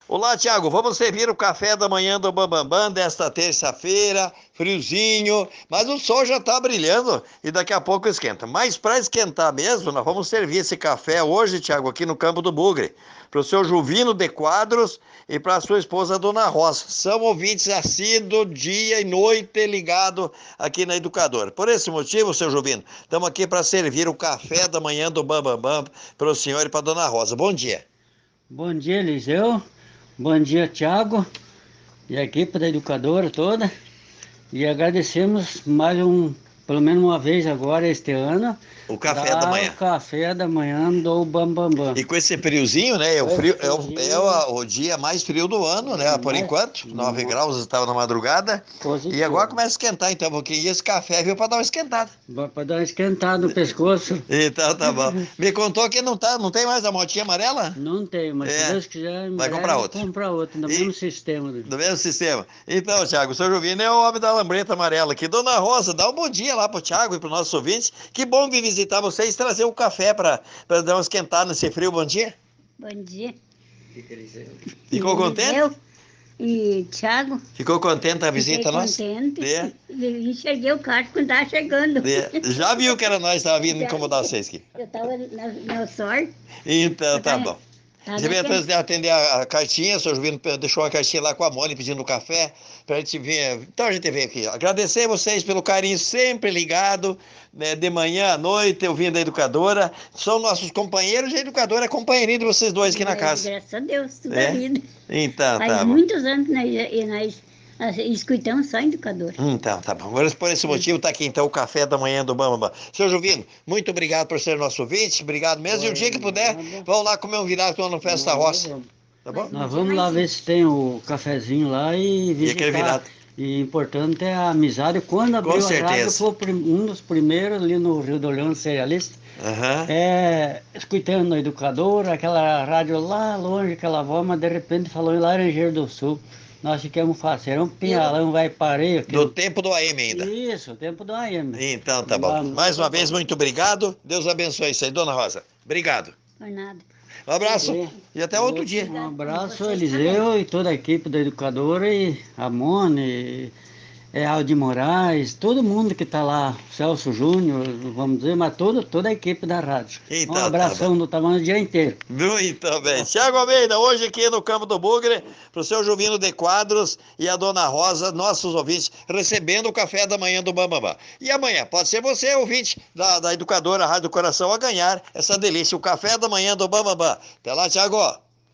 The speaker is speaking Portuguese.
Olá, Thiago. Vamos servir o café da manhã do Bambambam desta terça-feira, friozinho, mas o sol já está brilhando e daqui a pouco esquenta. Mas para esquentar mesmo, nós vamos servir esse café hoje, Thiago, aqui no Campo do Bugre, para o seu Juvino de Quadros e para a sua esposa, Dona Rosa. São ouvintes assíduos, dia e noite ligado aqui na Educadora. Por esse motivo, seu Juvino, estamos aqui para servir o café da manhã do Bambambam para o senhor e para a Dona Rosa. Bom dia. Bom dia, Eliseu. Bom dia, Tiago. E a equipe da educadora toda. E agradecemos pelo menos uma vez agora este ano, O café da dar o manhã. café da manhã do Bambambam. E com esse friozinho, né? O frio é o dia mais frio do ano, né? Por Mas, enquanto, 9 graus estava na madrugada. E positivo. agora começa a esquentar, então, porque esse café veio para dar uma esquentada. Para dar uma esquentada no pescoço. Então tá bom. Me contou que não tem mais a motinha amarela? Não tem, mas se É, Deus quiser, em vai breve comprar eu outra. comprar outra, no E- mesmo sistema. Do mesmo sistema. Então, Thiago, o seu Juvino é o homem da lambreta amarela aqui. Dona Rosa, dá um bom dia lá pro Thiago e pro nossos ouvintes. Que bom vir visitar vocês e trazer o café para dar uma esquentada nesse frio. Bom dia. Bom dia. Ficou contente? Eu e Thiago, Ficou contente a fiquei visita nossa? contente. É. Enxerguei o carro quando estava chegando. Já viu que era nós que estava vindo incomodar vocês aqui. Eu estava na sorte. Então, tá bom. Tava Você veio naquele- antes de atender a cartinha, o senhor Juvino deixou uma cartinha lá com a Mônica pedindo café, pra gente ver. Então a gente veio aqui. Agradecer vocês pelo carinho sempre ligado, né, de manhã à noite, eu vim da educadora. São nossos companheiros e a educadora é companheirinho de vocês dois aqui na casa. Graças a Deus, toda É? a vida. Então, Faz tá bom. muitos anos que nós escutamos só educador. Então, tá bom. Agora, por esse motivo, tá aqui então o café da manhã do Bambambam. Seu Juvino, muito obrigado por ser nosso ouvinte, obrigado mesmo. E o dia que puder, vão lá comer um virado no Festa Roça. Tá bom? Nós vamos lá ver se tem o cafezinho lá e E aquele visitar. virado. E importante é a amizade. Quando abriu a rádio, certeza. foi um dos primeiros ali no Rio do Leão, cerealista. Aham. Escutando a educadora, aquela rádio lá longe, aquela voz, mas de repente falou em Laranjeiro do Sul. Nós ficamos faceiro, um pinhalão vai pareio. Do tempo do AM ainda. Isso, o tempo do AM. Então, tá bom. Mais uma vez, muito obrigado. Deus abençoe isso aí, Dona Rosa. Obrigado. Por nada. Um abraço e até outro dia. Um abraço, Eliseu e toda a equipe da educadora e a Mone, Aldi Moraes, todo mundo que está lá, Celso Júnior, vamos dizer, mas toda a equipe da rádio. Então, Um abração do tamanho do dia inteiro. Muito bem. Thiago Almeida, hoje aqui no Campo do Bugre, para o seu Juvino de Quadros e a Dona Rosa, nossos ouvintes, recebendo o café da manhã do Bambambam. E amanhã, pode ser você, ouvinte da educadora Rádio do Coração, a ganhar essa delícia, o café da manhã do Bambambam. Até lá, Thiago.